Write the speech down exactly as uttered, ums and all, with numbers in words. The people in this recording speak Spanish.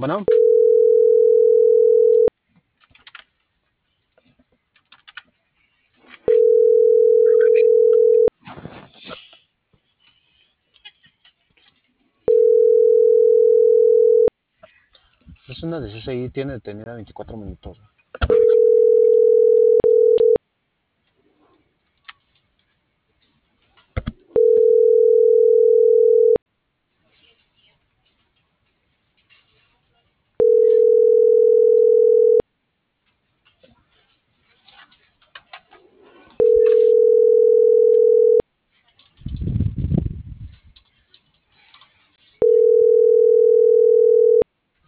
Bueno, es una de C S I, tiene detenida veinticuatro minutos.